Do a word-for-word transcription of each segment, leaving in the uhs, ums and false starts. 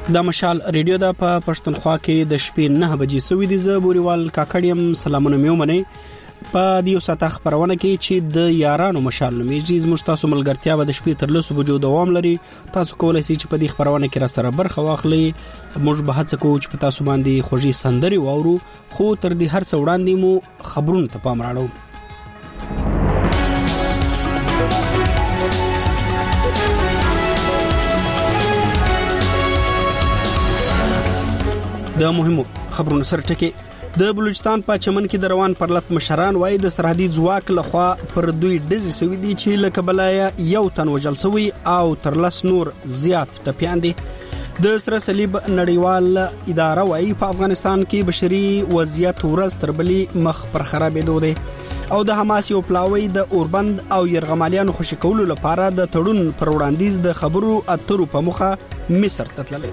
د مشال ریډیو د په پښتونخوا کې د شپې نه بجې سوي دي. زه بوريوال کاکړیم سلامونه میومنه په دیو ساته خبرونه کې چې د یارانو مشال نومېږي. زموږ تاسو ملګرتیا به د شپې تر لسو بجو دوام لري. تاسو کولای شئ چې په دې خبرونه کې را سره برخه واخلئ. موږ به هڅه کوو چې په تاسو باندې خوږی سندري واورو، خو تر دې هر څه وړاندې مو خبرونه ته پام راړو. د مهمو خبرونو سره ټکی. د بلوچستان په چمن کې د روان پرلط مشران وایي د سرحدي ځواک لخوا پر دوی ډزې سوي دي چې له کبله یو تن وژل سوی او تر لس نور زیات ټپیان دي. د سره صلیب نړیوال اداره وایي په افغانستان کې بشري وضعیت ورځ تر بلې مخ پر خرابېدو دی او د حماس یو پلاوی د اوربند او یرغمالیانو خوشی کولو لپاره د تړون پر وړاندیز د خبرو اترو په مخه مصر ته تللی.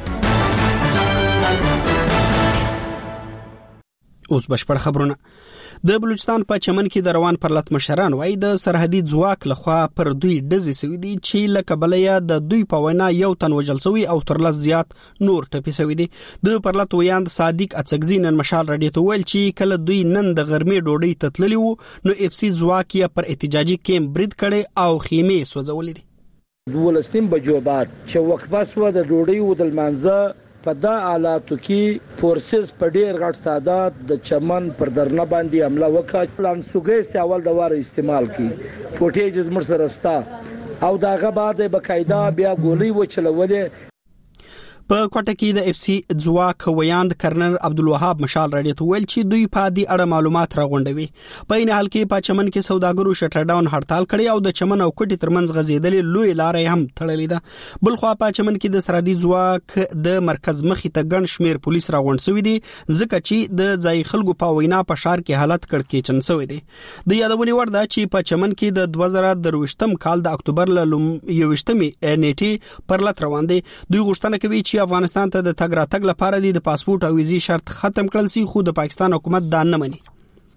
اوس بشپړ خبرونه. د بلوچستان په چمن کې د روان پرلط مشران وایي د سرحدي ځواک لخوا پر دوی ډزې سوي دي چې له کبله د دوی په وینا یو تن وژل سوی او تر لس زیات نور ټپي سوي دي. د پرلط ویاند صادق اڅکزي نن مشال رادیو ته ویل چې کله دوی نن د غرمې ډوډۍ ته تللي وو نو اف سي ځواک یې پر احتجاجي کیمپ برید کړي او خیمې سوځولې دي. دولسنیم بجو بعد چې وقفه سوه د ډوډۍ و د لمانځه په دا حالاتو کې فورسز په ډیر غټ سادات د چمن پر درنه باندې حمله وکړه. پلان سوګي سوال د واره استعمال کی فوټیج زمر سره ستا او داغه بعد بقاعده بیا ګولۍ وچلولې. په کوټه کې د اف سي ځواک ویاند کرنل عبدالوهاب مشال رادیو ته ویل چې دوی په دې اړه معلومات راغونډوي. په این حال کې په چمن کې سوداګرو شټر ډاون هړتال کړی او د چمن او کوټي ترمنځ غزیدلې لوی لارې هم تړلې ده. بل خو په چمن کې د سرحدي ځواک د مرکز مخې ته ګڼ شمیر پولیس راغونډ شوی دي ځکه چې د ځای خلکو په وینا په شهر کې حالت کړکېچن شوی دی. د یادونې وړ ده چې په چمن کې د دوه زره درویشتم کال د اکتوبر ل یوویشتمې نیټې پرلط روان دي. دوی غوښتنه کوي چې افغانستان ته د تګ راتګ لپاره د پاسپورت او ویزې شرط ختم کړل شي، خو د پاکستان حکومت دا نه مني.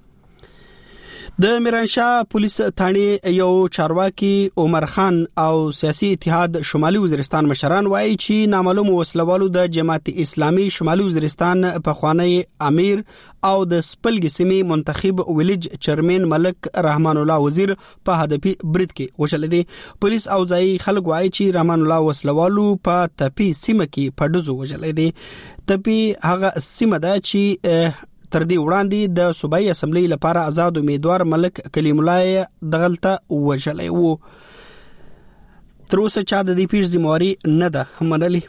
د میرانشاه پولیس ثاني یو چارواکي عمر خان او سیاسي اتحاد شمالي وزیرستان مشران وایي چې نامعلوم وسلوالو د جماعت اسلامي شمالي وزیرستان په خوانی امیر او د سپلګي سیمې منتخب ویلج چیرمن ملک رحمان الله وزیر په هدفي برید کې وشل دي. پولیس او ځای خلک وایي چې رحمان الله وسلوالو په تپي سیمه کې په ډزو وجل دي. تپي هغه سیمه ده چې تر دې وړاندې د صوبایي اسمبلی لپاره آزاد امیدوار ملک کلیم الله دغلته وژلی وو. تر اوسه چا د دې پیښې ذمہواري نه ده منلې.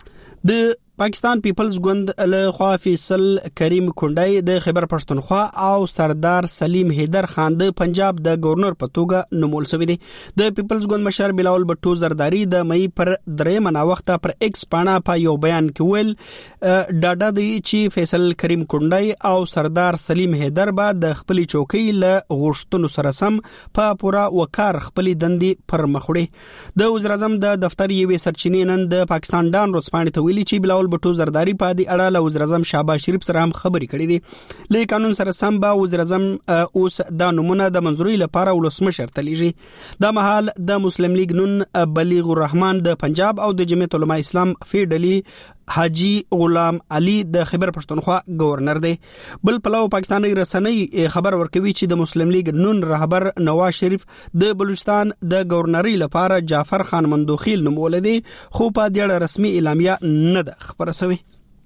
د پاکستان پیپلز ګوند له خوا فیصل کریم کونډای د خیبر پښتونخوا او سردار سلیم حیدر خان د پنجاب د گورنر په توګه نومول شوی دی. د پیپلز ګوند مشر بلاول بټو زرداری د مې پر درېمه نا وخته پر ایکس پاڼه په یو بیان کې ویل ډاډه دی چې فیصل کریم کونډای او سردار سلیم حیدر به د خپل چوکۍ له غوښتنو سره سم په پورا وکړ خپل دندې پر مخ وړي. د وزیر اعظم د دفتر یوې سرچینې نن د پاکستان ډان ورځپاڼې ته ویلي چې بلاول بټو زرداری په دې اړه له وزیر اعظم شهباز شریف سره هم خبرې کړې دي. له قانون سره سم به وزیر اعظم اوس د نمونه د منځوري لپاره ولسمشر ته لیږي. د مهال د مسلم لیگ نون بلیغ الرحمن د پنجاب او د جمعیت علماء اسلام فیډلی حاجی غلام علي د خیبر پښتونخوا گورنر دی. بل پلو پاکستاني رسنۍ خبر ورکوي چې د مسلم لیگ نون رهبر نواز شریف د بلوچستان د گورنري لپاره جعفر خان مندوخیل نومول دي، خو په دې اړه رسمي اعلامیه نه ده خبره شوې.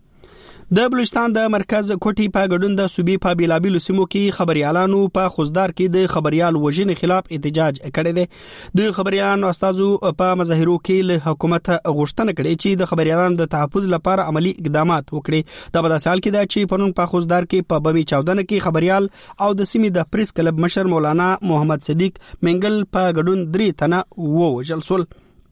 د بلوچستان د مرکز کوټي په ګډون د صوبې په بیلابیلو سیمو کې خبريالانو په خوزدار کې د خبريال وژنې خلاف احتجاج کړی دی. د خبريالانو استادو په مظاهرو کې له حکومت غوښتنه کړې چې د خبريالانو د تحفظ لپاره عملی اقدامات وکړي. دا په داسې حال کې ده چې پرون په خوزدار کې په بمي چاودنه کې خبريال او د سیمې د پریس کلب مشر مولانا محمد صدیق منګل په ګډون درې تنه ووژل شول.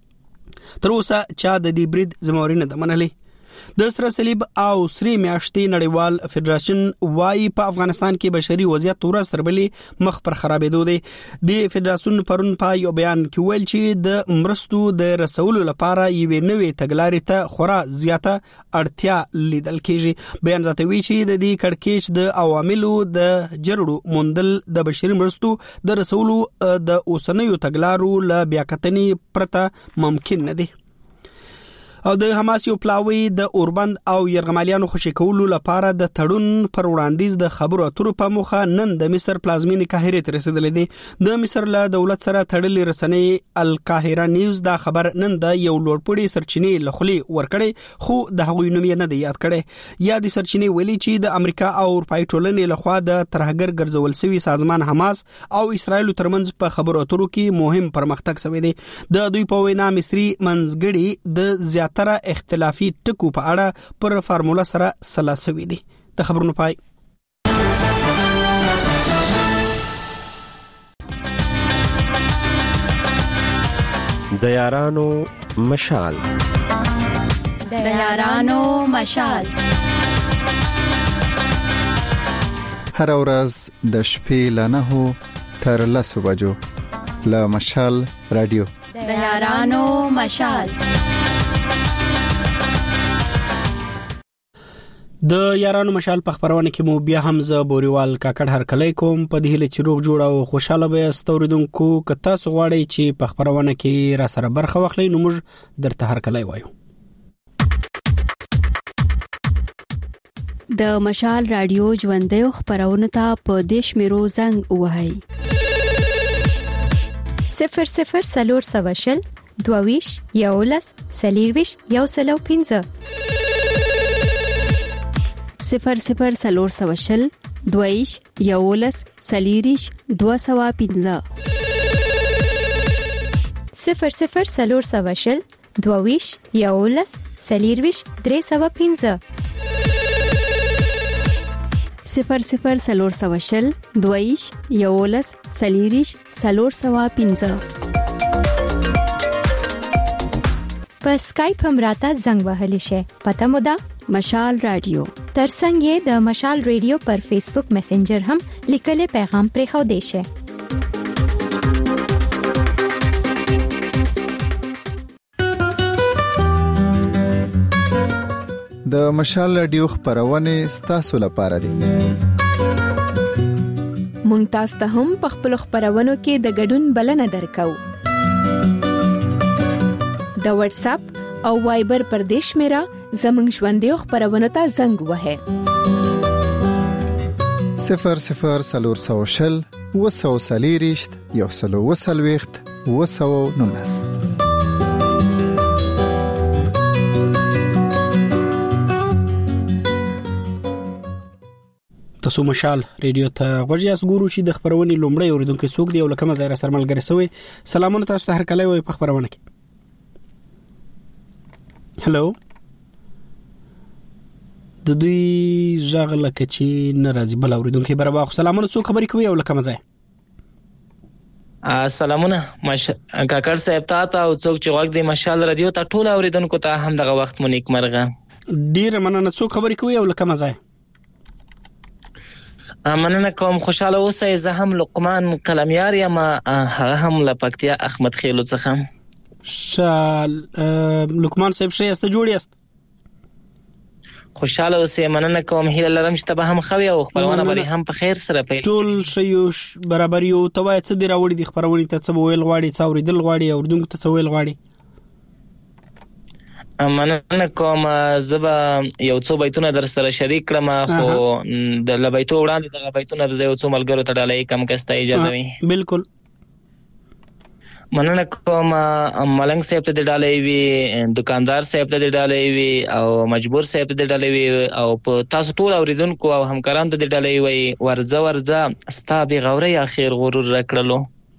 تر اوسه چا د دې برید ذمہواري نه ده منلې. د سره صلیب او سری میاشتې نړیوال فدراسیون وايي په افغانستان کې بشري وضعیت ورځ تر بلې مخ پر خرابېدو دی. د فدراسیون پرون په یو بیان کې ویل چې د مرستو د رسولو لپاره یوې نوې تګلارې ته خورا زیاته اړتیا لیدل کېږي. بیان زیاتوي چې د دې کړکېچ د عواملو د جرړو موندل د بشري مرستو د رسولو د اوسنیو تګلارو له بیاکتنې پرته ممکن نه دی. او د حماس یو پلاوی د اوربند او یرغمالیانو خوشی کولو لپاره د تړون پر وړاندیز د خبرو اترو په مخه نن د مصر پلازمینې قاهره ته رسیدلې دي. د مصر له دولت سره تړلې رسنۍ القاهره نیوز دا خبر نن د یو لوړپوړي سرچینې لخلي ورکړي خو د هغوی نوم نه دی یاد کړي. یا د سرچینې ویلي چې د امریکا او اروپای ټولنې لخوا د ترهګر ګرځول شوی سازمان حماس او اسرائیل ترمنځ په خبرو اترو کې مهم پرمختګ شوی دی. د دوی په وینا مصری منځګړي د زیاتره اختلافي ټکو په اړه پر فارموله سره سلاسوي دي. د خبرونو پای. د یارانو مشال د یارانو مشال هر ورځ د شپې له نهو تر لسو بجو له مشال رادیو د یارانو مشال. د یارانو مشال په خبرونه کې مو بیا هم ز بوريوال کاکړ هر کله کوم په دې له چروغ جوړ او خوشاله به استوریدونکو کته سغواړي چې په خبرونه کې را سره برخه واخلي نو موږ درته هر کله وایو. د مشال رادیو ژوندې خبرونه ته په دیش میرو زنګ وهاي صفر صفر سلور سواشل دوویش یولس سلیرویش یو سلو پینځه صفر صفر سلور سواشل دوویش یولس سلیریش دو سوا پینځه صفر صفر سلور سواشل دوویش یولس سلیرویش درې سوا پینځه صفر صفر سلور سواشل دوویش یولس سلیریش سلور سوا پینځه په سکایپ هم راته زنګ وهلی شي. پته مو ده مشال رادیو ترڅنګ یې د مشال رادیو پر فیسبوک میسنجر هم لیکل پیغام پرې خو دی شي. د مشال رادیو خبرونه ستاسو لپاره دي. مونږ تاسو ته هم په خپل خبرونو کې د ګډون بلنه درکو. د واتس اپ او وایبر پر دیش میرا زمنګ ژوندې خبرونه ته زنګ وهه صفر صفر سلور سوشل وسو سلیریشت یو سلو وسلويخت وسو نونس. تاسو مشال رادیو ته غوړیاس ګورو چې د خبرونې لومړی اوریدونکو څوک دی او لکه مزه سره ملګری سوی. سلامونه تاسو ته هر کله وي په خبرونه کې. هلو د دوی ژغله کچې ناراضي بل اوریدونکو برابر سلامونه څوک خبرې کوي او لکه مزه. سلامونه مش کاکړ صاحب ته او څوک چې وګ دی مشال رادیو ته ټول اوریدونکو ته هم دغه وخت مو نیک مرغه. ډیر مننه څوک خبرې کوي او لکه مزه. مننه کوم خوشاله اوسئ. زه هم لقمان قلمیار یم هغه هم لپکتیا احمد خیلو څخه. شال لقمان صاحب شه است جوړی است خوشاله اوسئ. مننه کوم هیله لرم چې تبه هم خوي او خبرونه بری هم په خیر سره پیل ټول شیو برابر یو توای څه دی راوړي د خبرونه ته څه ویل غواړي څو ریدل غواړي او دونکو ته څه ویل غواړي. مننه کوم زبا یو څو بیتونه در سره شریک کړم خو د لبیتو وړاندې د بیتونه د یو څو ملګرو ته ډالۍ کم کسته اجازه وي. بالکل مننه کوم ملنګ صاحب ته ډالۍ وي دکاندار صاحب ته ډالۍ وي او مجبور صاحب ته ډالۍ وي او په تاسو ټول اوریدونکو او همکاران ته ډالۍ وي. ورځ ورځ ستا به غوري اخیر غرور راکړلو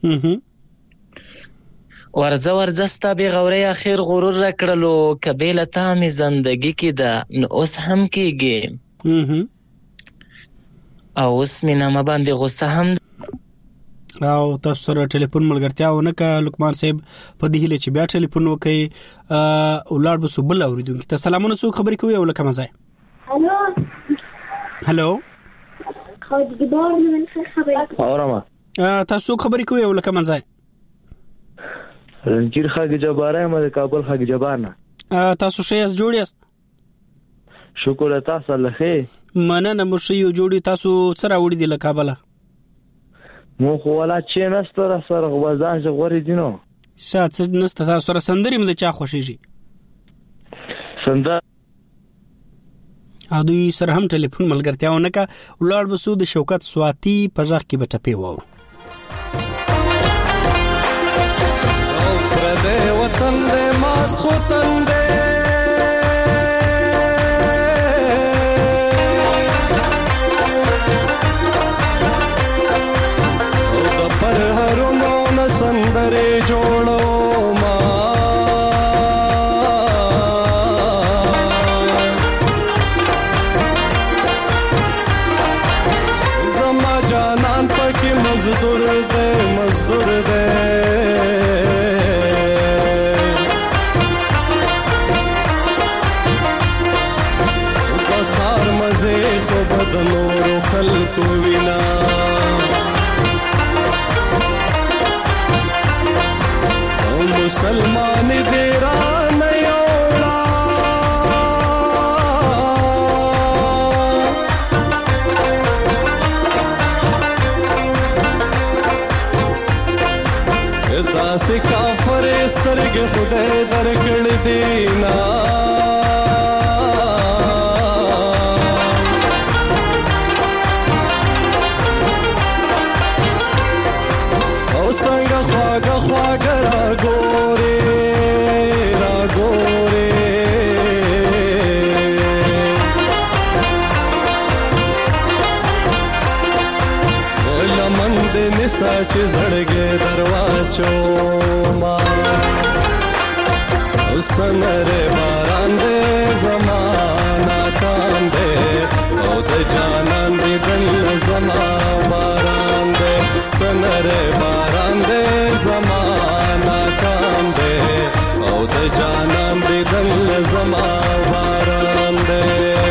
ورځ ورځ ستا به غوري اخیر غرور راکړلو کبیله تا می زندگی کې ده نو اوس هم کېږي او اوس می نه باندې غوسه هم او تاسو سره ټلیفون ملګرتیا ونه کا لقمان صاحب په دې هله چې بیا ټلیفون وکي اولاد به سو بل اوریدونکو ته سلامونه څو خبرې کوي او لکه مزه. هلو هلو خو دې بار من خبرې اورما تاسو خبرې کوي او لکه مزه. رنجیر خاګ جباره مې کابل خاګ جبانه تاسو شې جوړی است. شکر تاسو لخه مننه مو شې جوړی تاسو سره وړي دی له کابل مو خو ولا چې نستره سره غوځان چې غوري دینو شات نست تاسو سره سندري مې چا خوشيږي سندا ا دوی سره هم ټلیفون ملګرتیا ونکا ولړ بسو د شوکت سواتی په ځخ کې بټپی وو او پر دې وطن دې ماس وطن دې سندرے جوړو ما زما جانان پکې مزدور دے مزدور دے بخار مزه خو بدنور خلق وینا مسلمان دیرا نیوڑا داس کافر سترګ خدای درکړ دینا او څنګه خواږه خواږه را ګورې را ګورې لمن دې نسا چې زړګې درواچو ما سنره باران دې زمانہ کان دې او د جانان دې دل زما باران دې سنره باران دې زمانہ کان دې او د جانان دې دل زما باران دې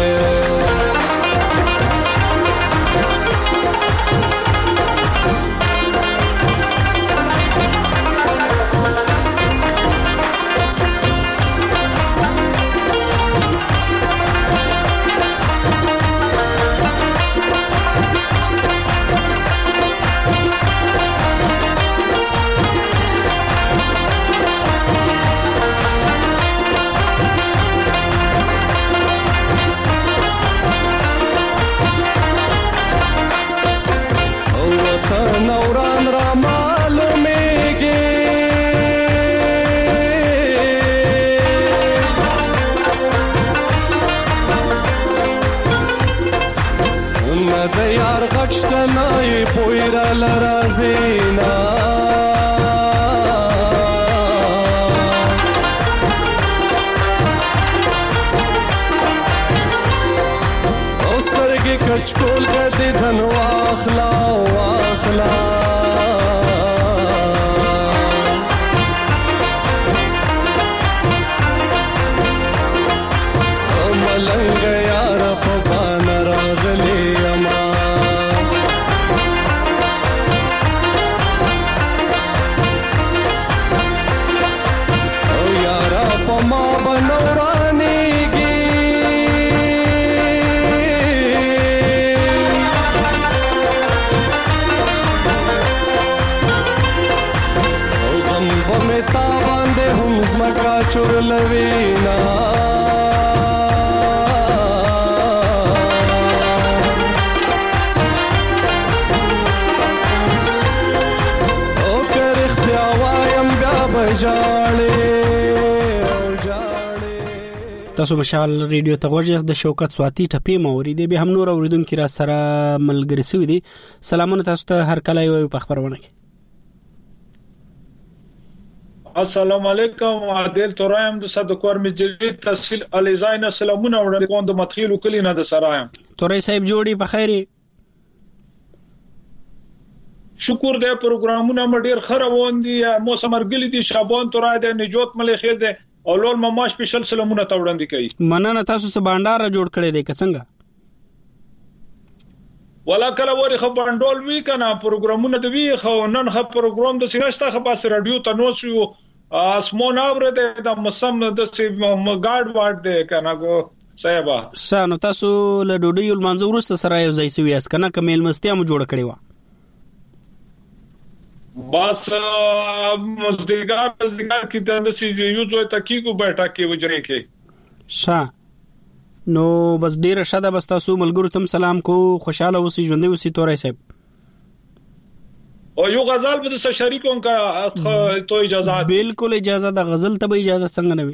نوران را معلومیږي نه د یار غشته نه پویرا لرازینا اوس پرګه کچکول کړي دنو اخلا واخلا او ملنګ یار په بان راغلی اما او یار په ما بنورانیږي تا باندې هم زمکا چورلوینا او کر اختیاوایم بیا بجاړې تاسو مشال ریډیو ته ورجه د شوکت سواتی ټپی موري دی به هم نور اوریدونکو را سره ملګری سوي دي سلامونه تاسو ته هر کله یو په خبرونه کې السلام علیکم عادل تورایم د صدقور مجری تحصیل الیزاین سلامونه وړاندې کوم د مدخیل کلینه د سرایم تورای صاحب جوړي په خیره شکر دې پروګرامونه مډیر خروان دي موسم ارګلی دي شابان تورای د نجات ملي خیر دې اولول مما سپیشل سلامونه ته وړاندې کوي مننه تاسو سه بانډار جوړ کړی دی که څنګه ولا کله وری خو بانډول وی کنه پروګرامونه د وی خو نن خو پروګرام د سینشته خو بس رادیو ته نو شو اسمون اوره د مسم د ګارد وارد دی کنه کو صاحب سانو تاسو له ډوډۍ المنځ ورسته سره یو ځای سوي اس کنه کمیل مستیا مو جوړ کړی و بس مزدګار مزدګار کی د سې یو ځای تکي کو بیٹھا کې وجرې کې شا نو بس ډیر شاده بس تاسو ملګرو تم سلام کو خوشاله اوسئ ژوندۍ اوسئ تورې صاحب او یو غزل به د شریکوم کا تو اجازه بالکل اجازه د غزل ته به اجازه څنګه نه وي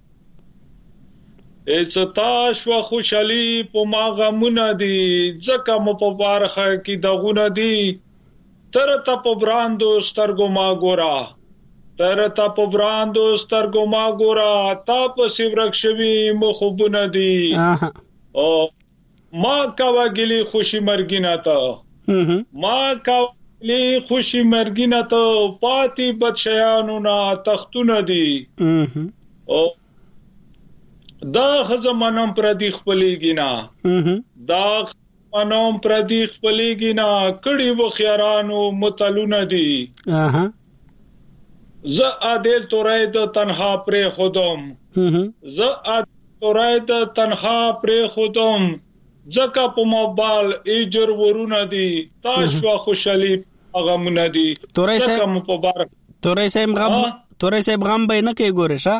اڅ تاش وا خوشالي په ما غمونه دي ځکه مو په بارخه کې دغونه دي تر ته په براندو سترګو ما ګورا تر ته په براندو سترګو ما ګورا تا په سیورک شوي مخوبونه دي او ما کا وګلی خوشي مرګینا ته ما کا لی خوشی مرګینا ته پاتی بدشیانو نا تختونه دي او دا خزمانم پردی خپلیږینا دا خزمانم پردی خپلیږینا کړي و خيارانو متلونه دي ز عادل تورای د تنها پر خودم ز عادل تورای د تنها پر خودم زکه په موبایل ایجر ورونه دي تاسو خوشالي غمونه دي تورای صاحب مبارک تورای صاحب غم تورای صاحب غم به نه کې ګوره شه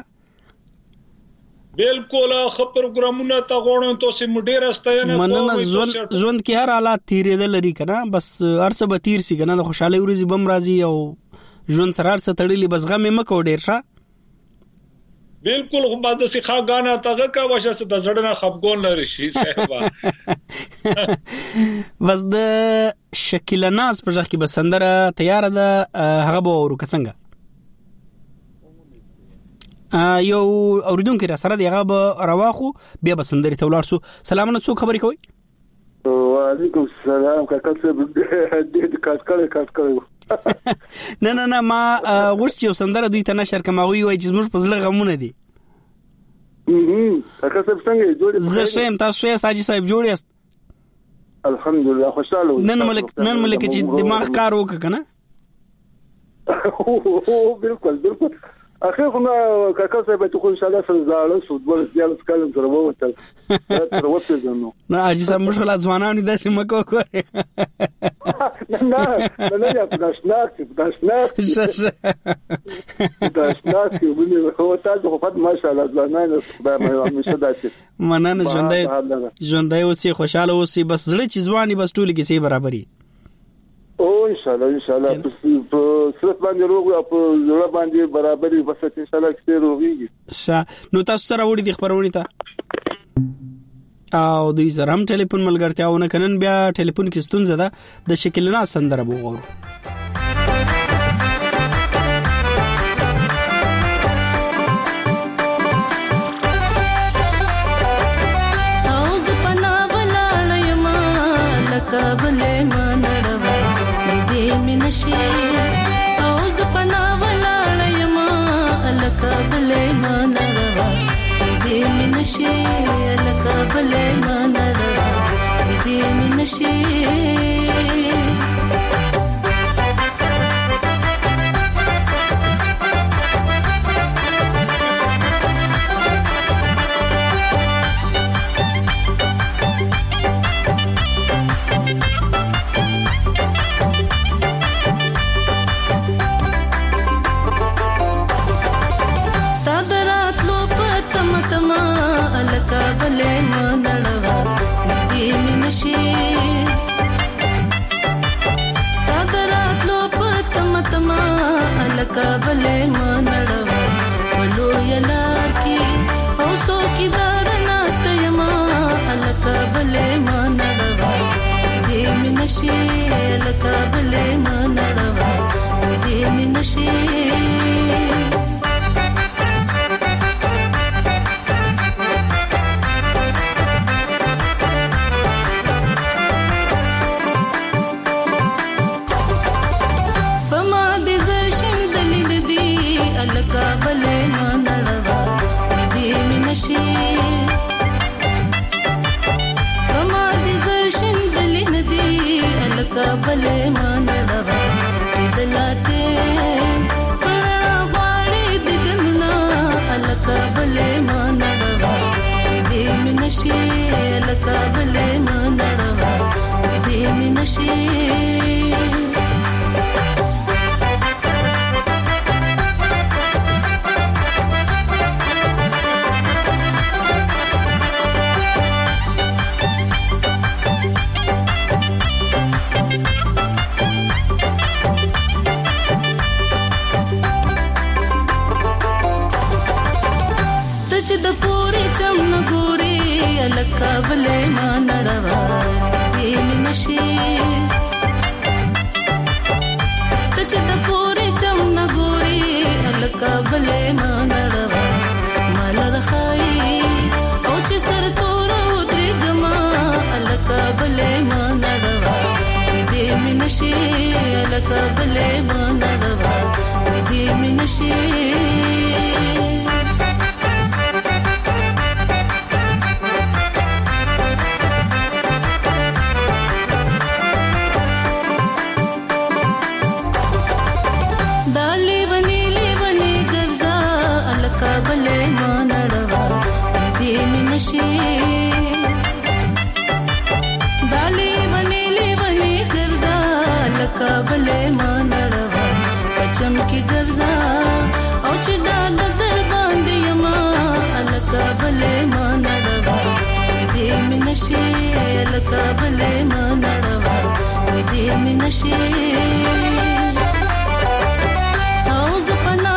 بالکل خبر پروګرامونه تا غوړم ته سم ډیر استاینه مننه ژوند ژوند کې هر حالات تیرې د لري کنه بس ارڅ به تیر سي کنه د خوشاله ورځي بم راځي او ژوند سره ارڅ تړلې بس غم مکو ډیر شه بالکل خو بعد سیخه غانا تاګه کا واشه ست د زړه نه خپګون لري شي صاحب بس د شکل ناز په ځکه به سندره تیار ده هغه به ورو کڅنګ یو اوریدونکو را سره دی هغه به رواخو بیا به سندره تولار سو سلام نه څو خبرې کوي وعلیکم السلام کاکا څه دې کاټ کړه کاټ کړه نه نه نه ما ورسې سندره دوی ته نشر کما وی وای چې موږ په زړه غمونه دي هم کاکا څه څنګه جوړ زه شم تاسو یې ساجي صاحب جوړ یاست الحمدلله خوشاله نن ملک نن ملک چې دماغ کار وک کنه بالکل بالکل اخر خو کاکا صاحب ته خو ان شاء الله سره فوتبال زیات کالم سره ووتل تر وڅ نو نه اجي سم مشکل ځوانان د سیمه کو کوي نه نه نه پداش ناک پداش ناک پداش ناک ونی هو تاسو خو فات ماشاءالله ځوانان خدای مې همیشه داسې مننه ژوندۍ ژوندۍ اوسې خوشاله اوسې بس زړه چې ځواني بس ټول کې سي برابرۍ او ان شاء الله ان شاء الله په صرف باندې روغ او په زړه باندې برابرۍ بس ان شاء الله کې روغيږي نو تاسو سره وړي د خبرونه ته او دوی زره هم ټلیفون ملګرتیاونه کنن بیا ټلیفون کې ستونزه ده د شکل نه سندره وګورو نشي او ز پنا ولاړ یما الکبل منروا دې منشي الکبل منروا دې منشي کابل منړوا ولو یلا کی او سو کی دار ناست یما ال کابل منړوا دې منشي ال کابل منړوا دې منشي کابل منړوا دې منشي کما دې زرشن دل ندي ال کابل منړوا چې دلاته پرا واړې دګنا ال کابل منړوا دې منشي ال کابل منړوا دې منشي بلې ما نړوا دې نشي ته چې د پورې چم نه ګوري الکا بلې ما نړوا مال رخای او چې سر تور درې دما الکا بلې ما نړوا دې نشي الکا بلې ما نړوا دې نشي بلې ما نړوا دې منشي دالي وني لي وني ګرځا لکه بلې ما نړوا پچم کی ګرځا او چې ډاډ در باندې ما لکه بلې ما نړوا دې منشي لکه بلې ما نړوا دې منشي او زپنا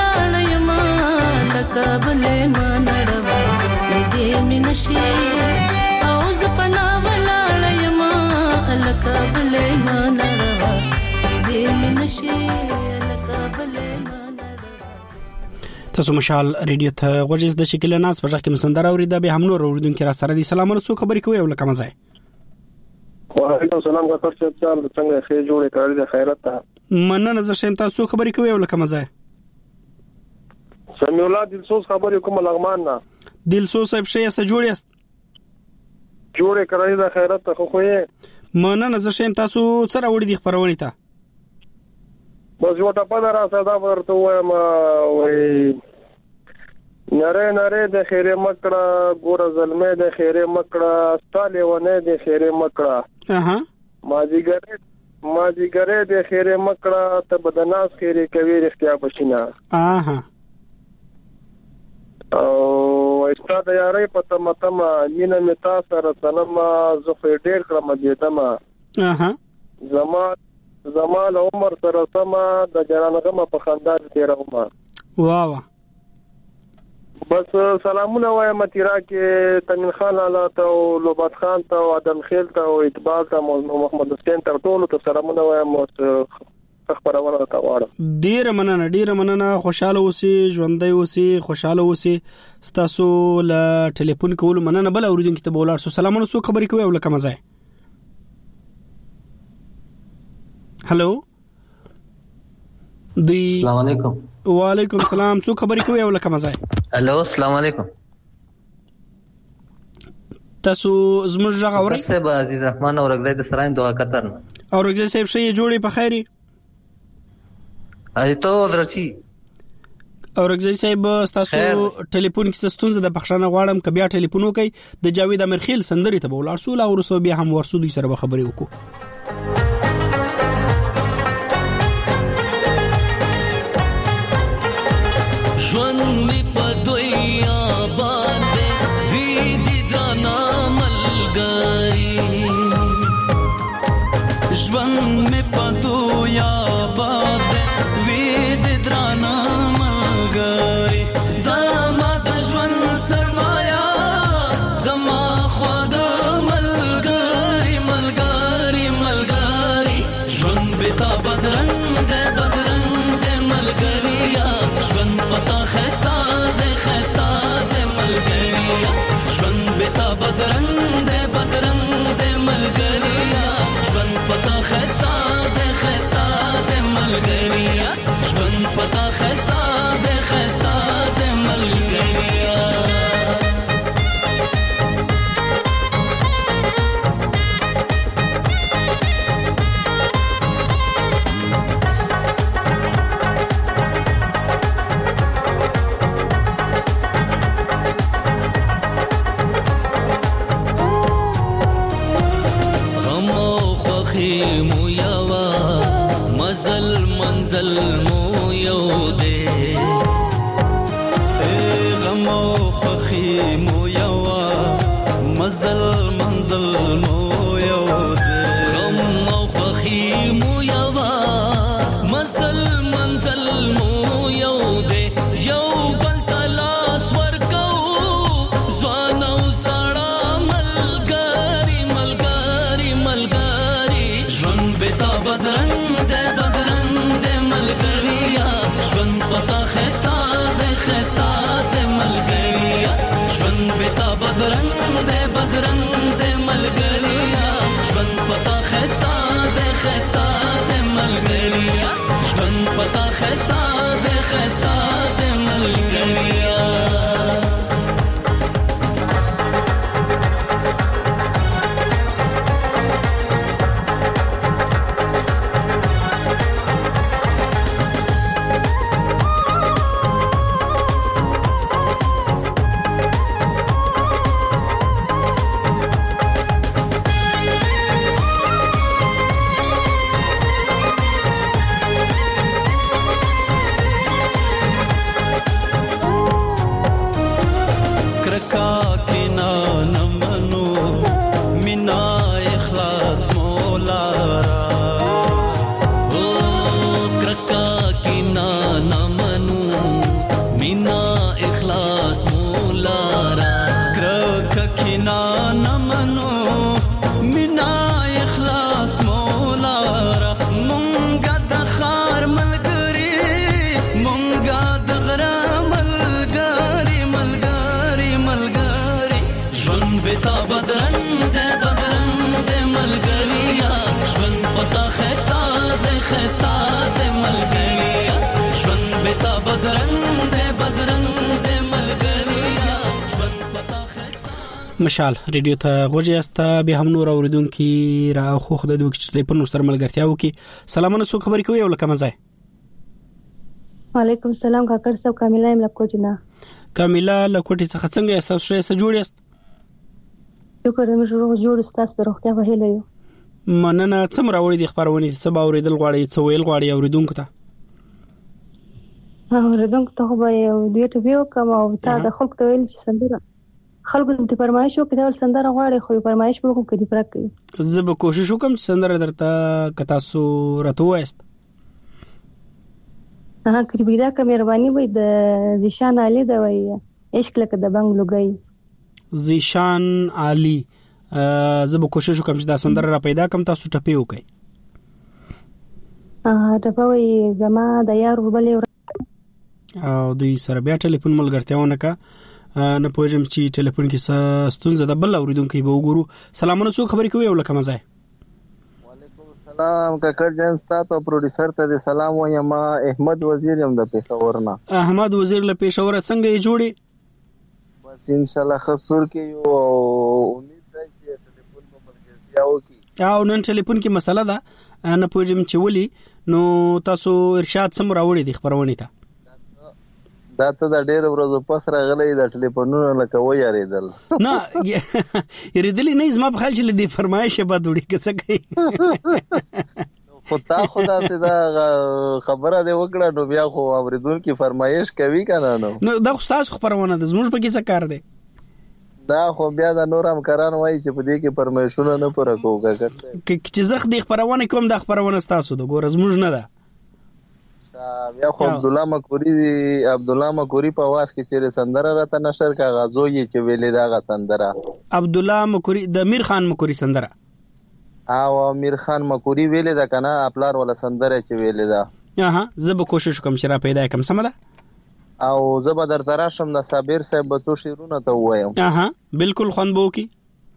کابلې ما نړوا دې منشي او زپنا ولاړ یما الکابلې ما نړوا دې منشي الکابلې ما نړوا. تاسو مشال ریډیو ته غوږیز د شکل ناس په ځکه مسندر اوریدا به هم نور اوریدونکو را سره دي سلامونه څو خبرې کوي ولکه مزه وعلیکم السلام غفر چې څنګه خیر جوړې کړې د خیرت ته مننه زه شم تاسو خبرې کوي ولکه مزه سمي الله دلسوز خبرې کوم لغمان نه دلسوز صاحب شې است جوړې است جوړې کړې د خیرت ته خو یې مننه زه شم تاسو سره وړي د خبرونه ته بس یو ټاپه را صدا ورته وایم وای نره نره د خیره مکړه ګور زلمه د خیره مکړه ستاله ونه د خیره مکړه اها ماجیګره ماجیګره د خیره مکړه ته بدناس خیره کوي رښتیا بشینا اها او استاد یاري پته متما مینه متا سره سنما زخه ډیر کړم دې دما اها زما زمال عمر سره سما د جنانغه په خندار تیرم واو بس سلامونه وایم تیرا کې تمن خان الله ته او لوبات خان ته او ادم خیل ته او اقبال ته محمد حسین ته ټول ته سلامونه وایم خبرونه تا واړه ډیر مننه ډیر مننه خوشاله اوسئ ژوندۍ اوسئ خوشاله اوسئ تاسو له ټلیفون کول مننه بل اوریدونکو ته بولار سو سلامونه څو خبرې کوي ولکه مزه هالو دی السلام علیکم وعلیکم السلام څو خبرې کوي ولکه مزه هالو السلام علیکم تاسو زموږ غوړی صاحب عزیز رحمان اورګزای د سرایم دعا قطر اورګزای صاحب شي جوړې په خیری ایتو درچی اورګزای صاحب تاسو ټلیفون کې ستونزه د بخښنه غواړم ک بیا ټلیفون وکي د جاوید امرخیل سندري ته بولار سول او رسو بیا هم ورسو دوی سره خبرې وکړو ژوند می پدویا باندې وی دي دانا ملګری ژوند می پدویا باندې وی دي دانا ملګری زما د ژوند سرمایا زما خود ملګری ملګری ملګری ژوند به تا بدرنګ ده بدرنګ ده ملګریا ژوند پتا خستا ده خستا ده ملګریا ژوند به تا بدرنګ ده بدرنګ ده ملګریا ژوند پتا خستا ده خستا ده ملګریا ژوند پتا خستا ده خستا ده ملګریا مو یوا مزل منزل مو یو دے غم او خوخي مو یوا مزل منزل مو یو دے غم او خوخي مو یوا مزل منزل مو یو دے یو بل تلاس ورکو ځوان او سړا مل پتا خستا د خستا د ملګریا مشال ریډیو ته غوږی به هم نور اوریدونکو را خو خدای دوی چې ټلیفون سره ملګرتیا وکي. سلامونه څو خبرې کوي او لکه مزه. وعلیکم السلام کاکړ صاحب کامله ایم لکوټینا. کامله لکوټی څخه څنګه احساس شې سره جوړ یاست؟ شکر دې مشروع جوړ ستاسو د روغتیا په هیله یو. مننه څومره وړي د خبرونه څه به اوریدل غواړي څه ویل غواړي اوریدونکو ته؟ ها اوریدونکو ته به یو دوی ته ویو کوم او تا د خلکو ته ویل چې سندره خلکو د فرمایش وکړي ول سندره غواړي خو فرمایش به کوم کړي پرک کوي. زه به کوشش وکم چې سندره درته کتا سو راته وایست. ها کړي دا کوم مهرباني وي د زیشان علي دا وي عشق لکه د بنگلو گئی. زیشان علي زه به کوشش وکم چې دا سندره را پیدا کم تاسو ټپي وکړي. اه ټپه وي زما د یار وبلې او دوی سره بیا ټلیفون ملګرتیاونه کا نه پوهیږم چې ټلیفون کې ستونزه ده بل اوریدونکو به وګورو. سلامونه څو خبرې کوي او لکه مزه. وعلیکم السلام کاکړ جان تاسو پروډوسر ته سلام وایم احمد وزیر یم د پېښور نه. احمد وزیر له پېښور څنګه یې جوړي؟ بس ان شاء الله خسور کې یو امید ده چې ټلیفون مو ملګرتیا وکړي. او نن ټلیفون کې مسله ده نه پوهیږم چې ولي نو تاسو ارشاد سم راوړي د خبرونه ته. دا ته د ډېر ورځې پس راغلی د ټلیفونونو لکه و یریدل. نه یریدل نه زما په خیال چې د فرمایش به دوړي کڅ کوي. خو تا خدا سي دا خبره دی وکړه نو بیا خو اوریدونکو فرمایش کوي کنه نو. نو دا خو تاسو خبرونه د زموږ په کې څه کار دی؟ دا خو بیا د نور هم کران وایي چې په دې کې فرمایشونه نه پوره کوو کاکړ. چې زه د خبرونه کوم د خبرونه تاسو د ګور زموږ نه ده. بیا خو عبد الله مکوری عبد الله مکوری په واس کې چې سندره راته نشر کا غازو یې چې ویلې دا غا سندره عبد الله مکوری د میر خان مکوری سندره او میر خان مکوری ویلې دا کنه خپلار ولا سندره چې ویلې دا. اها زه به کوشش کوم چې را پیدا کوم سم ده او زه به در تراشم د صابر صاحب تو شیرونه ته وایم. اها بالکل خوان بو کی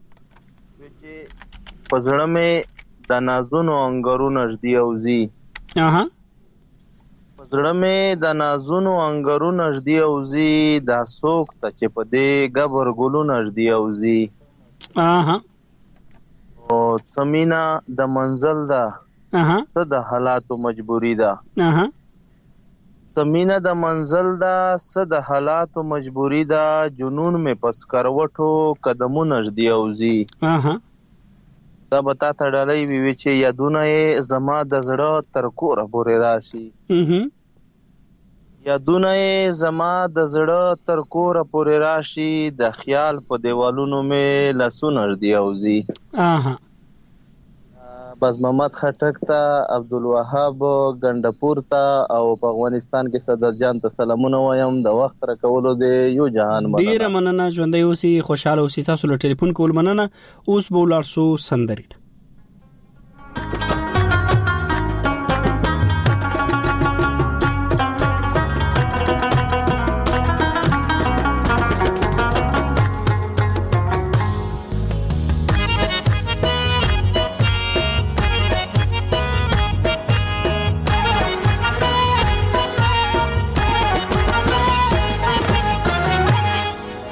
چې پزړه مې د نازونو انګورو نږدې اوزي. اها زړه مې د نازونو انګورو نږدې اوزي دا څوک ته چې په دې ګبر ګلو نږدې اوزي. اها او سمینا د منزل دا اها څه د حالاتو مجبوری دا. اها سمینا د منزل دا څه د حالاتو مجبوری دا جنون مې پس کروټو قدمو نږدې اوزي. اها دا بتا ته ډالۍ وی چې یادونه یې زما د زړه تر کوره پورې راشي. اها یادونه یې زما د زړه تر کوره پورې راشي د خیال په دیوالونو مې لاسونه ردي اوزي. اها بس محمد خټک ته عبدالوهاب ګندپور ته او په افغانستان کې صدر جان ته سلامونه وایم. د وخت را کولو دی یو جهان مننه. ډیر مننه ژوندۍ اوسئ خوشاله اوسئ. تاسو له ټلیفون کول مننه. اوس به ولار سو سندري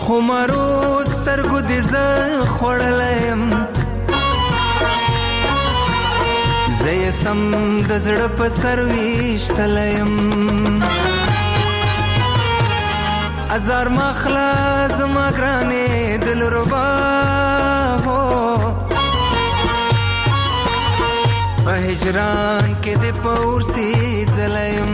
خمارو سترګو دې ز خړلم زې سم د زړه په سر ویشتلم ازار مخلا زما ګرانې دل ربا هو په هجران کې د پورسي ځلم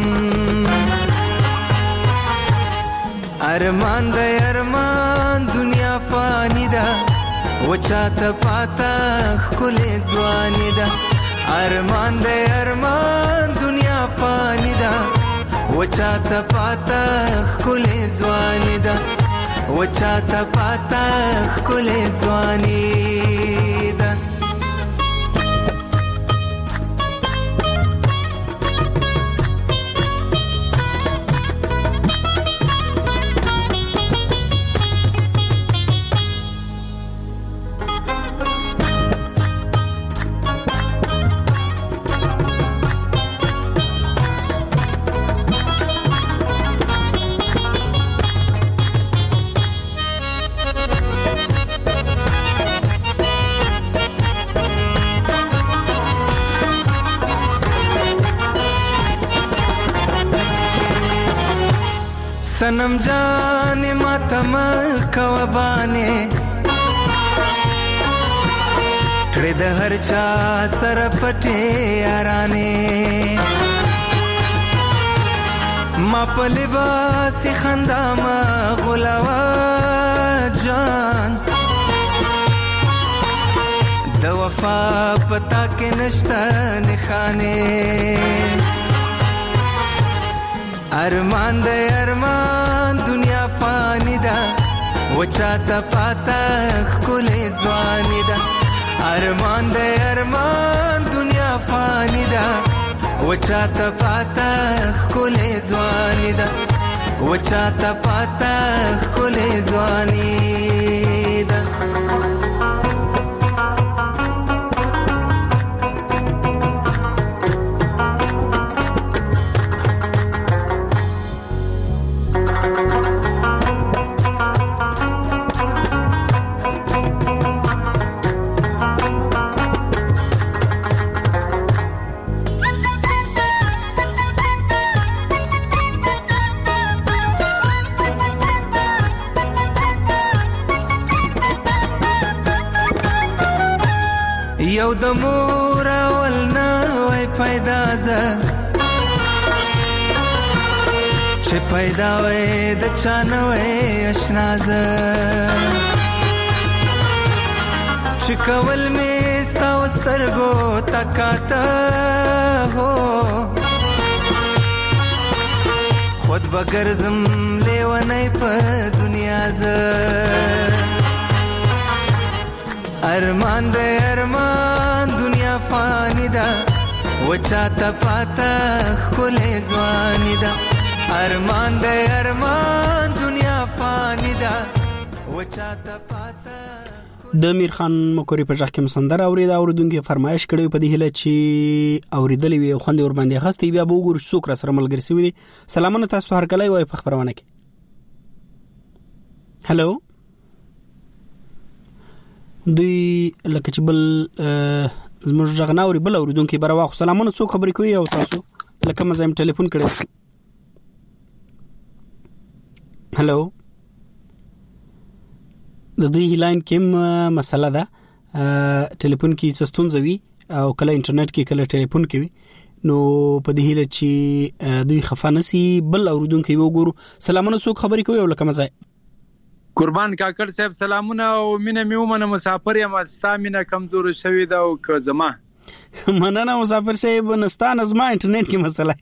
ارمان د ارمان دنیا فانی ده وچاته پاتا خلې ځواني ده ارمان د ارمان دنیا فانی ده وچاته پاتا خلې ځواني ده وچاته پاتا خلې ځواني ده सनम जाने मातम कवबाने हृद हर चा सर पटे याराने मा पलिबासी खंदा मा गुलावा जान द वफा पता के नश्ता निखाने ارمان د ارمان دنیا فانی ده وچاته پاتا خلې ځواني ده ارمان د ارمان دنیا فانی ده وچاته پاتا خلې ځواني ده وچاته پاتا خلې ځواني ده یو د مور اول نه وای پیدا ز چې پیدا وای د چانه وای آشنا ز چې کول می ستا وسترګو تکاته هو خود بغرزم لیونی په دنیا ز ارمان د ارمان دنیا فانی ده وچاته پاتا خلې ځواني ده ارمان د ارمان دنیا فانی ده وچاته پاتا د میر خان مکوري په ځخ کې مسندر اورید اوردونکو فرمایش کړي په دې هله چې اوریدلې وي خوند ور باندې خستې بیا به وګور څوک را سره ملګری سوي دي سلامونه تاسو هر کله وای په خبرونه کې هالو دوی لکه چې بل زموږ ځغناوري بل اوریدونکو بر واخ سلامونه څوک خبرې کوي او تاسو لکه مزایم ټلیفون کړي هالو د دې لاین کې مسله ده ټلیفون کې سستون زوي او کله انټرنیټ کې کله ټلیفون کې نو په دې هله چې دوی خفانسي بل اوریدونکو وګورو سلامونه څوک خبرې کوي او لکه مزایم قربان کاکړ صاحب سلامونه او مینه میومنه مسافر یم استامینه کمزور شوی دا او کزما مننه مسافر صاحب نستان ازما انټرنیټ کې مسله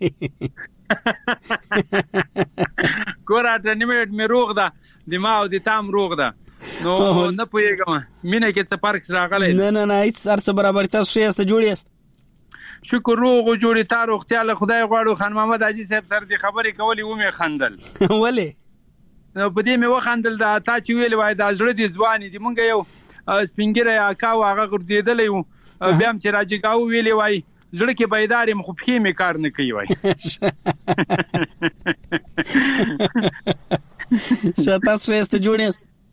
ګوره انټرنیټ مې روغ ده دماغ او د تام روغ ده نو نه پوهیږم مینه کې څه فرق راغلی نه نه نه هیڅ ارڅ برابر تاسو یې جوړی است شکر روغ جوړی تا روغتیا له خدای غواړو خان محمد حاجی صاحب سره د خبرې کولې و مې خندل ولې نو په دې مې وخندل دا تا چې ویل وای دا زړه دي ځواني دي مونږ یو سپینګره اکا واغه ګرځیدلې و بیا هم چې راځي کاو ویلې وای زړه کې بيدارې مخ په مې کار نه کوي وای شاته سره است جوړیست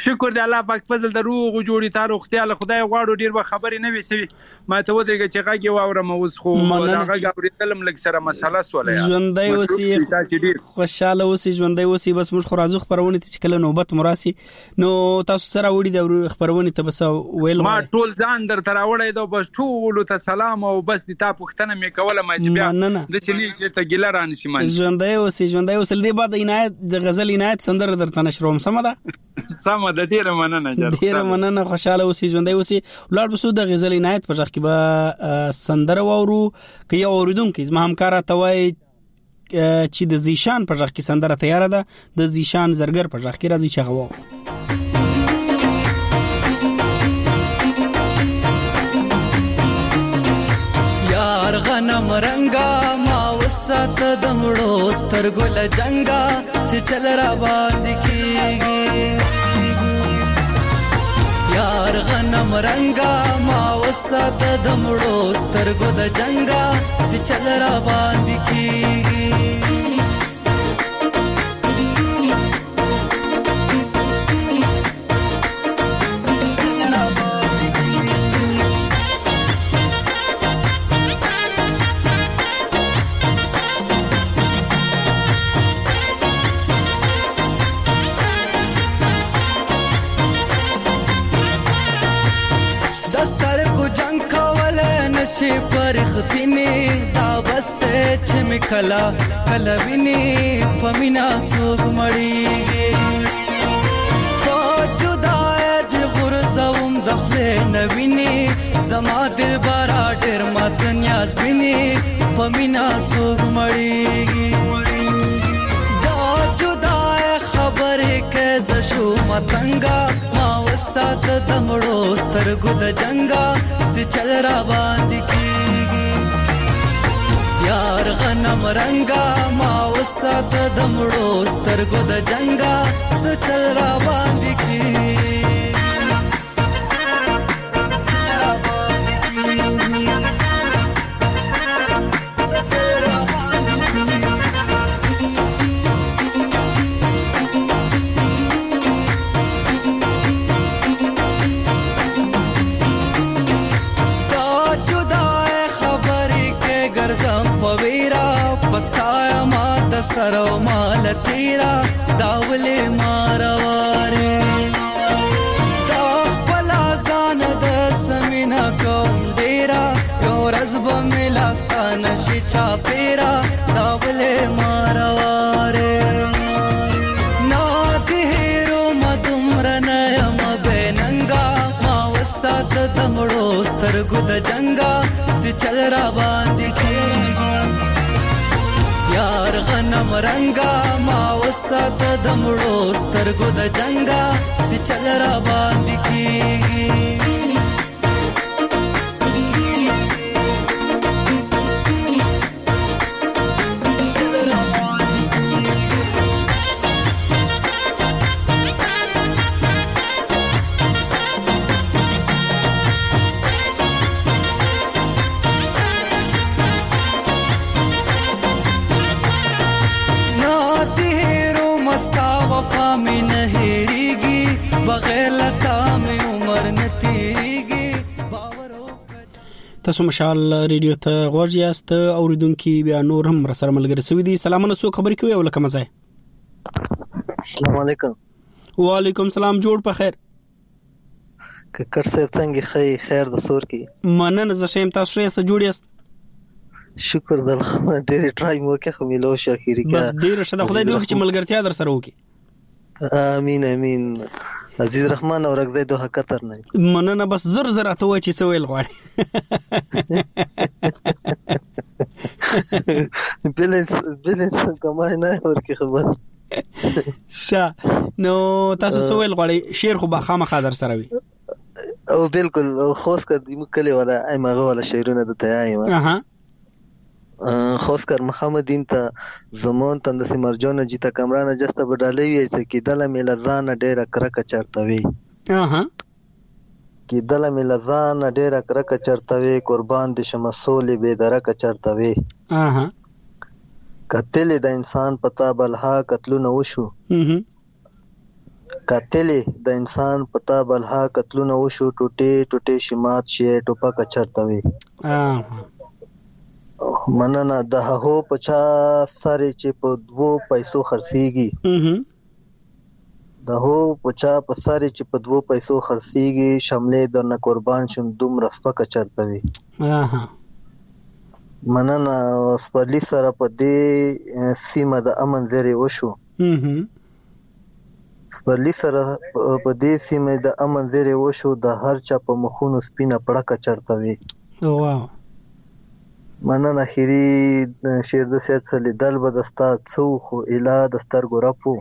شکر دی الله پاک فضل د روغ جوړی تا روغتیا له خدای غواړو ډیر به خبرې نه وي سوي ما ته ودرېږه چې غږ واورم اوس خو دا غږ اورېدلم لږ سره مسله سوله یا ژوندی اوسې خوشاله اوسې ژوندی اوسې بس موږ خو راځو خپرونې ته چې کله نوبت مو راسي نو تاسو سره وړي د خپرونې ته بس ویل ما ټول ځان درته راوړی دی بس ټولو ته سلام او بس د تا پوښتنه مې کوله ما چې بیا د چې نه چې ته ګیله رانشي ما ژوندی اوسې ژوندی اوسې دې بعد عنایت د غزل عنایت سندره درته نشروم سمه ده سمه ده ډیره مننه جان ډیره مننه خوشاله اوسې ژوندی اوسې ولاړ بسو د غزل عنایت په ځخ کې به سندره وورو کې یو اوریدونکو زما همکار ته وای چې د زیشان په ځخ کې سندره تیار ده د زیشان زرګر په ځخ کې راځي چې غواو یار غنم رنگا ما وسات دمړو سترګو لجنګا چې چل را باندې کیږي یار غنم رنگا ما وسات دمړو سترګو د جنگا چې چل را باندې کیږي نشي پرختینی دا بسته چې مکلا کلوینی پمینا څوک مړیږي په جدای دی غرزوم دخله نوینی زما دل بارا ډیر مات نیاز بینی پمینا څوک مړیږي دا جدای خبرې کې زشو متنګا ما وسات دمړو سترګو د جنگا سي چل را باندې کیږي یار غنم رنگا ما وسات دمړو سترګو د جنگا سي چل را باندې کیږي سرو مال تیرا داوله مارواره دا خپل ځان د سمینا کوم ډیرا یو رزب ملاستان شي چا پیرا داوله مارواره نا دهرو مدمر نیم بننګا ما وسات دمړو سترګو د جنگا سي چل را باندې کیږي یار غنم رنگا ما وسات دمړو سترګو د جنگا سي چل را باندې کیږي تاسو مشال ریډیو ته غوږ یاست اوریدونکو بیا نور هم سره ملګری سوي دي سلامونه څو خبرې کوي ولکه مزه السلام علیکم وعلیکم سلام جوړ په خیر ککر صاحب څنګه خیر خیر د سور کی مننه زه شیم تاسو یې جوړ یاست شکر دل ډېر ټرایم وکړه خو ملو شاکری کا بس ډېر شته خدای دې چې ملګرتیا در سره وکړي امين امين عزیز رحمان اور رګدې دوه خطر نه مننه بس زر زر اته و چې سویل غواړي بیلنس بیلنس کمای نه ورکی خبر شا نو تاسو سویل غواړي شیر خو به خامخا در سره وي او بالکل خوښ کړي مکلې ولا ایمغه ولا شیرونه د تیایم اها خوښ کر محمدین ته زمون تند سیمرجون جیتا کمران جسته بدالې وي چې کیدله ملزان ډېر کرکه چرتوي اها کیدله ملزان ډېر کرکه چرتوي قربان دي شمسولې به درکه چرتوي اها قتل د انسان پتا بلها قتل نو وشو قاتلې د انسان پتا بلها قتلونه وشو ټوټې ټوټې شمات شي ټوپک چرته وي مننه د هغو پچا سره چې په دوو پیسو خرڅيږي د هغو پچا په سره چې په دوو پیسو خرڅيږي شاملې د نه قربان شم دوم رسپک چرته وي مننه سپرلی سره په دې سیمه د امن زری وشو سپرلی سره په دې سیمه د امن زری وشو د هر چا په مخونو سپینه پړکه چرته وي واو مننه اخیری شیر د سیاست سره دل بدستا څو خو اله د سترګو رپو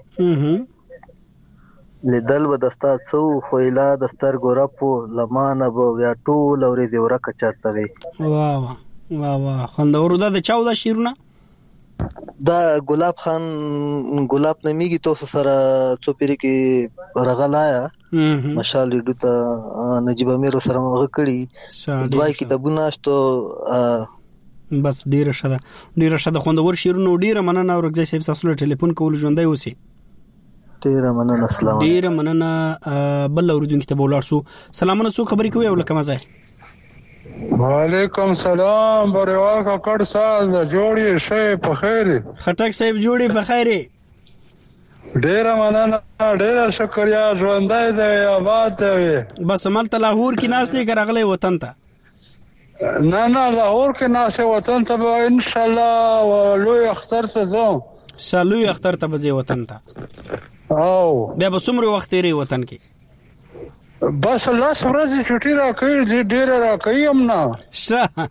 لیدل بدستا څو خو اله د سترګو رپو لمانه به بیا ټول اورې ورکه چرته وي واو واو واو خوندور ده د چاو د شیرونه دا ګلاب خان ګلاب نمیږي تاسو سره څو پیری کې رغلایا مشال ډو ته نجيب امیر سره مغه کړی دوای کتابونه شته بس ډیره شده ډیره شده خوندور شیرونه ډیره مننه ورګځي صاحب تاسو له ټلیفون کول ژوندای اوسئ ډیره مننه السلام ډیره مننه بل اوریدونکو ته بولاړ سو سلامونه څو خبرې کوي ولکه مزه وعلیکم سلام بریوال کا کډ سال جوړی شي په خیر خټک صاحب جوړی په خیر ډیره مننه ډیره شکریا ژوندای دی آباد دی بس مل ته لاهور کې ناس نه کرغله وطن ته نه نه لاهور کې ناس وطن ته ان شاء الله لوی اختر سزو شالوی اختر ته بځي وطن ته او بیا به څومره وخت لري وطن کې بس لاس ورځې چټي راکړي دې ډېر راکړي هم نه شه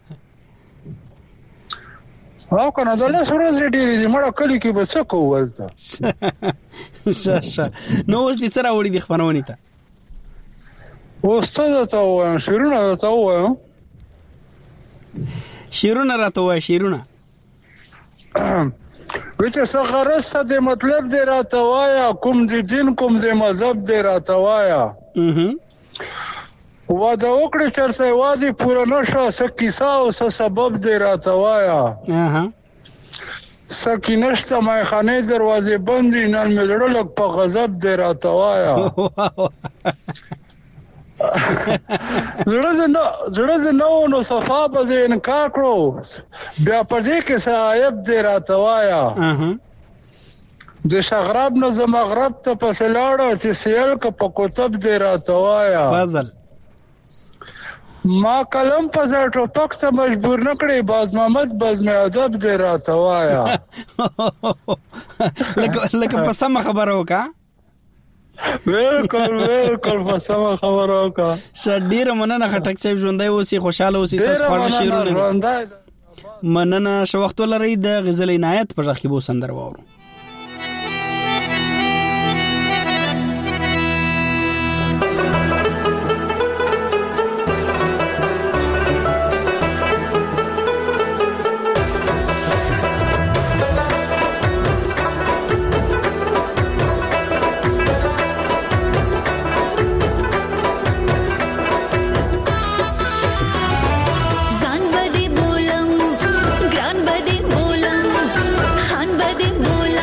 او کنه د لاس ورځې ډېر دې مړه کلی کې به څه کوو شه شه نو اوس دې سره وړي د خبرونه ته اوس څه ته وایم شیرونه ته وایم شیرونه راته وای شیرونه وچه څه غرض څه د مطلب دی راته وایا کوم دی دین کوم دی مذهب دی راته وایا واده وکړي چرته وادي پوره نشه څه کیسه او څه سبب دی راته وایا سکینشته مای خانه دروازې بندي نن مې لړلک په غضب دی راته وایا زړه نو زړه نو نو صفا به انکار کړو بیا پځې کې صاحب دې راتوایا د شغرب نو ز مغرب ته پس لاړو چې سیل ک په کوتب دې راتوایا فضل ما کلم په ځټو پک ته مجبور نکړې باز محمد باز مې ادب دې راتوایا لکه لکه په سم خبرو کا بالکل بالکل په سم خبرو کا شډیر مننه خټک صاحب ژوندای اوسې خوشاله اوسې تاسو خو شیرونه مننه شو وخت ولري د غزل عنایت پر ځخ کې بو سندر وورو Bola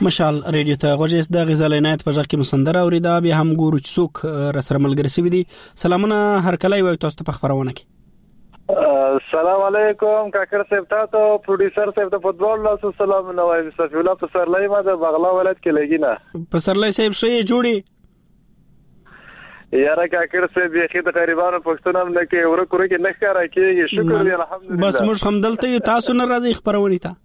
مشال رادیو ته غوښیس د غزل عنایت په ځکه مسندره اوریدا به هم ګورو څوک را سره ملګری سوي دي. سلامونه هر کله وي تاسو ته په خبرونه کې. السلام علیکم کاکر صاحب تاسو پروډوسر صاحب ته فوتبال له سلام نو وایم صفی الله پسرلای ما د بغلا ولایت کې لګینا پسرلای صاحب شې جوړي یاره کاکر صاحب یې خې د غریبانو پښتون هم نه کې ورکو ورکو نه ښکارا کېږي شکر دی الحمدلله بس موږ هم دلته تاسو نه راځي خبرونه ته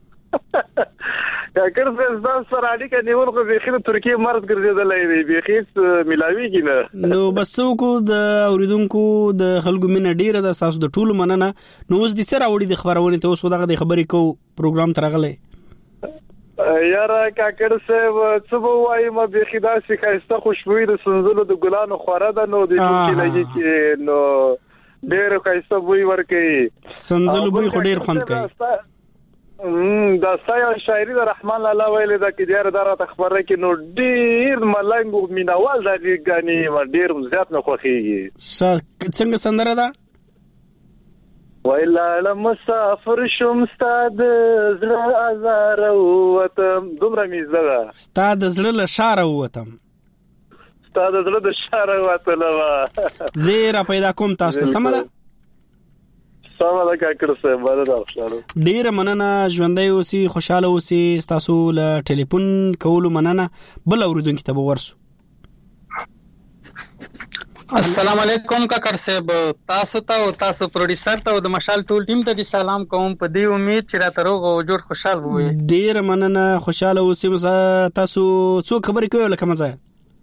کاکر صاحب تاسو سره اړیکه نیول خو به خې د ترکیه مرز ګرځیدلې دی به خې ملاویږي نه نو بس کو د اوریدونکو د خلکو مینه ډیره د تاسو د ټولو مننه نو اوس د سره وړي د خبرونه ته اوس دغه د خبرې کو پروګرام ترغله یاره کاکر صاحب څه وایي ما به خې داسې خاسته خوشبوئی د سنزلو د ګلانو خوره ده نو د ټوکی لګي چې نو ډیر خاسته بوی ورکې سنزلو بوی خو ډیر خوند کوي ام دا سایه شاعری د رحمان الله ویل دا کې ډیر درته خبره کې نو ډیر ملنګ مینوال دا غني ډیر زیات نه خوخيږي څنګه سندره ده ویلا مسافر شوم ستاد زړه ازار وتم دومره میزه ستاد زړه له شار وتم ستاد زړه د شار وتلوا زیرا پیدا کوم تاسو ته سم ده سلام کاکر صاحب باندې ډیر مننه ژوندۍ اوسي خوشاله اوسي تاسو له ټلیفون کولو مننه بل اوریدونکو ته ورسو. السلام علیکم کاکر صاحب تاسو ته او تاسو پروډوسر ته او د مشال ټول ټیم ته د سلام کوم په دې امید چې را تروغ او جوړ خوشاله وي. ډیر مننه خوشاله اوسي تاسو څو خبرې کوي لکه مزه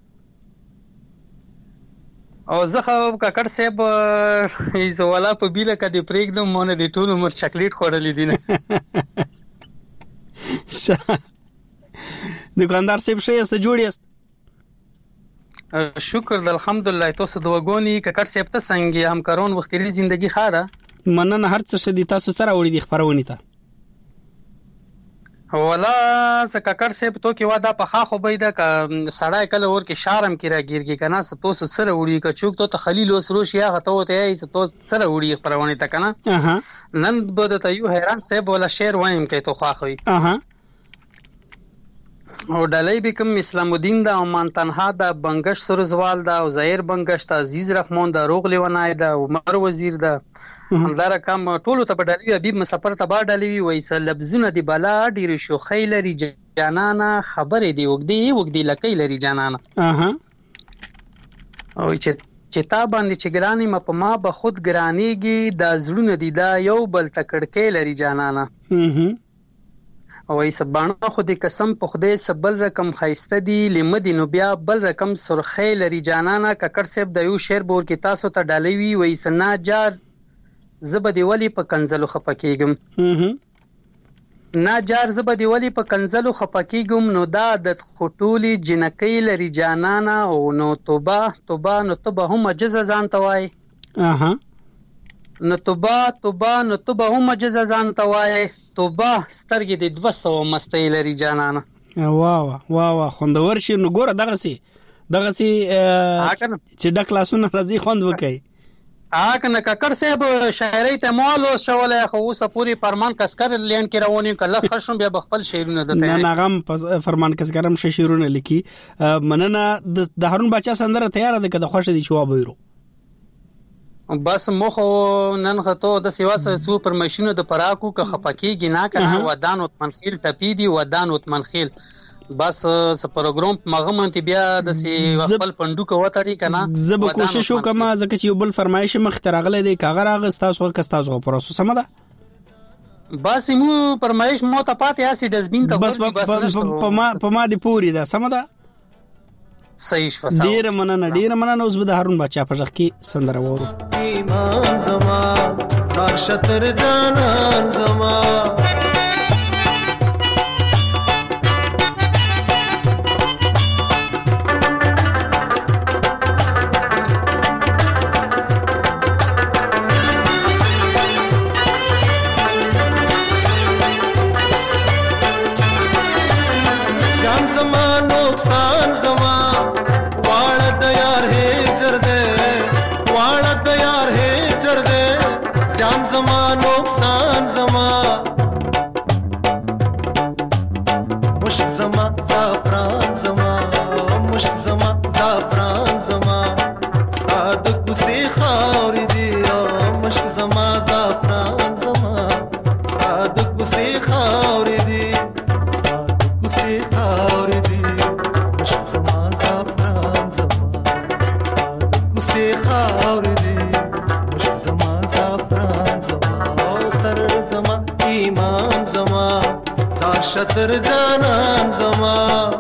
او زه خو کاکر صاحب ایز ولا په بیله کدي پرېګدم مونږ د ټول عمر چاکلیټ خوړلې دي نه دکاندار صاحب شې است جوړی است شکر الحمدلله تاسو د وګونی کاکر صاحب ته څنګه همکارون وختي ژوندۍ خاله مننه هر څه شدي تاسو سره وړي دي خبرونه ته ولا زکاکر صاحب تو کې واده په خا خو بيده ک سړای کله ور کې شارم کې راګیرږي کنه ستاسو سره وړي ک چوک ته خلیل وسروش یا غته وته ای ستاسو سره وړي خبرونه ته کنه اها نن بده ته یو حیران صاحب ولا شعر وایم کې تو خوا خوې اها او ډلای بكم اسلام الدین دا او مان تنها دا بنگش سرزوال دا او زهیر بنگش دا عزیز رحمان دا روغ لیونای دا عمر وزیر دا همدار کم ټولو ته بدلی حبیب مسافر ته با ډلوي وایسه لبزونه دی بالا ډیر شو خیلری جانانا خبرې دی وګدی وګدی لکې لري جانانا اها او چې چې تا باندې چې ګرانی م په ما به خود ګرانیږي دا زړونه دی دا یو بل تکړکې لري جانانا اها او ای سبانه خو دې قسم په خدای سبل رقم خایسته دی لمدینو بیا بل رقم سرخې لري جانانا ککر صاحب د یو شعر بور کې تاسو ته ډلوي وایسه نا جار زبدی ولی په کنزلو خپکیګم نا جار زبدی ولی په کنزلو خپکیګم نو دا د خټولی جنکی لري جانانا او نو توبه توبه نو توبه هم جزا ځان توای اها نو توبه توبه نو توبه هم جزا ځان توای توبه سترګې د دوه سوه مستۍ لري جانانا واه واه واه خوندور شي نو ګوره دغه سي دغه سي چې د کلاسونو راځي خوند وکي اګه ککر صاحب شاعری ته مولو شوله خو اوسه پوری فرمان کسکر لین کې رواني کله خشم بیا بخپل شعرونه دته نه نغم فرمان کسکرم شعرونه لیکي مننه د هارون بچا سندره تیار ده کده خوښ دي جواب ویرو بس مخ نن غتو د سیواسه څو پرمشینو د پراکو که خپکیږي نه کنه ودان او منخیل ټپیدي ودان او منخیل بس س پروګرام مغمن تی بیا د سی خپل پندو کو وتړي کنه زب کوشش وکم ځکه چې یو بل فرمایش مخ ترغله دی کاغه راغ تاسو کستاسو پروسه سم ده بس مو فرمایش مو ته پاتې اسی ډسبین ته بس په ما په ما دی پوری ده سم ده صحیح فساد ډیر مننه ډیر مننه اوس به د هارون بچا په ځخ کې سندره وورو ایمان زما سار شتر جانان زما شاطر جانان زما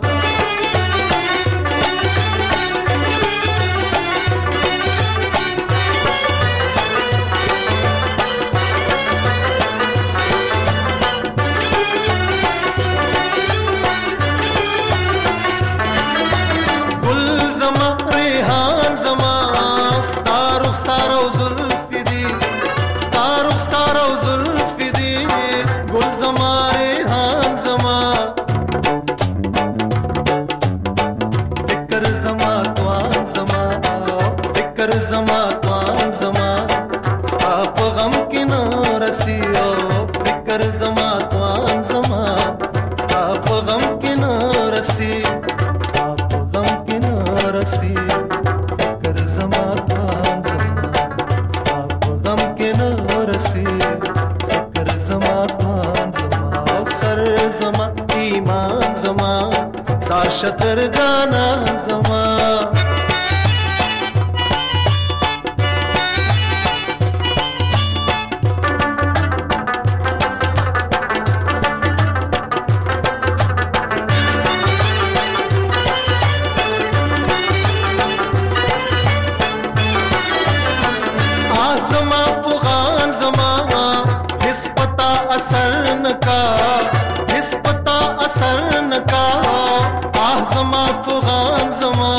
शतर जाना जमा आजमा पुगान जमा हिस पता असर न का हिस पता असर न का زما فغان زما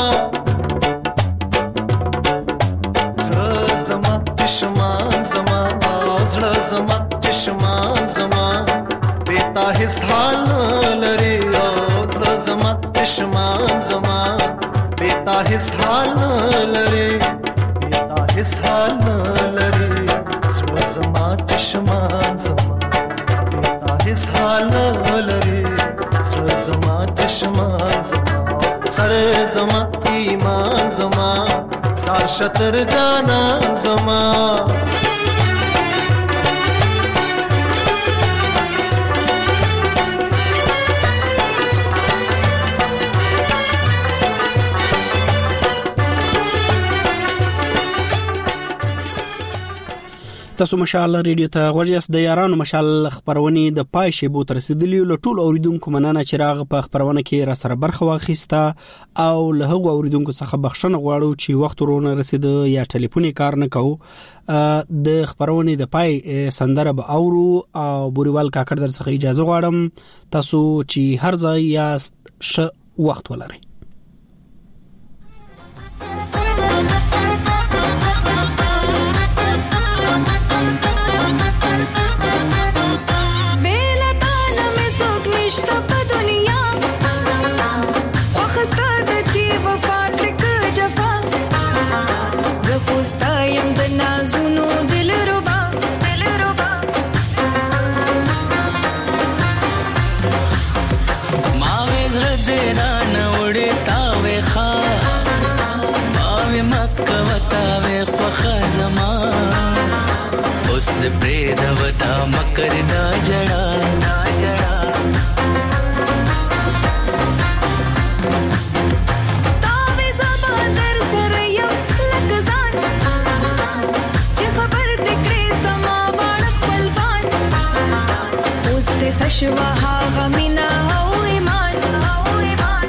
زړه زما چشمان زما زړه زما چشمان زما بیتا هیڅ حال لري زړه زما چشمان زما بیتا هیڅ حال لري بیتا هیڅ حال لري زړه زما چشمان زما بیتا هیڅ حال لري زړه زما چشمان سر زما ایمان زما سار شطر جانا زما تاسو مشال ریډیو ته غوږی د یارانو مشال خبرونه د پای شیبو تر رسیدلی له ټول اوریدونکو مننه چې راغ په خبرونه کې را سره برخه واخیسته او له هغو اوریدونکو څخه بخښنه غواړو چې وخت ورونه رسید یا ټلیفوني کار نه کوو د خبرونه د پای سندره به اورو او بوريوال کاکړ در څخه اجازه غواړم تاسو چې هر ځای یاست ش وخت ولرئ د پرېدا وتا مکر دا جڑا دا جڑا تا به زما در سره یو لکزان چې خبر دکړې سما وړ خپلوان اوس ته سشوا هغه مینا او ایمان او ایمان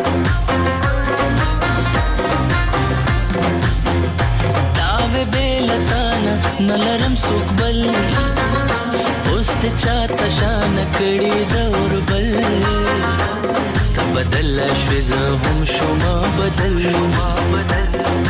تا به بلتانا نلرم سوک بل اوست چاته شان کړي دور بل تبدل شوي زه هم شوما بدل ما بدل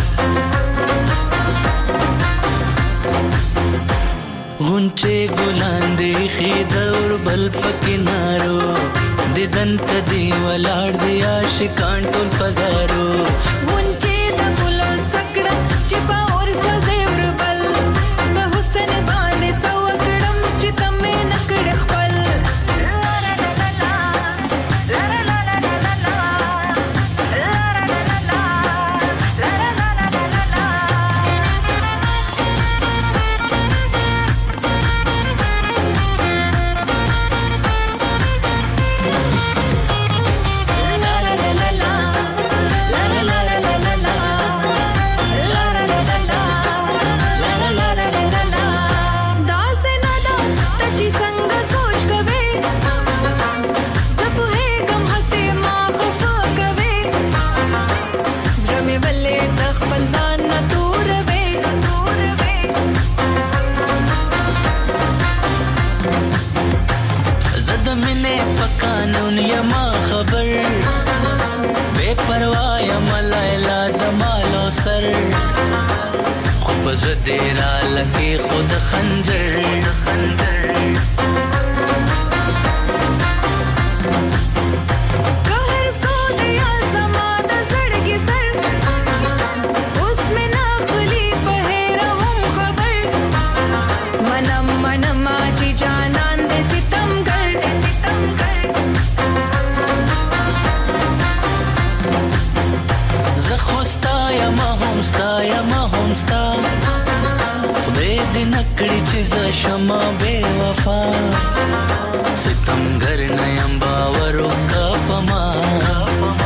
غونچه ګلان دی خې دور بل پکینارو ددن تدی ولاړ دی عاشقان ټول پزارو غونچه د ګل سکړه چې په اور سوزور بل په حسن باندې سو کړم چې تمه نکړ خپل la la la la قانون یما خبر بے پروا یما لیلا دمالو سر خود بزر دیرا لکی خود خنجر شما بے وفا ستمگر نیم باورو کا پما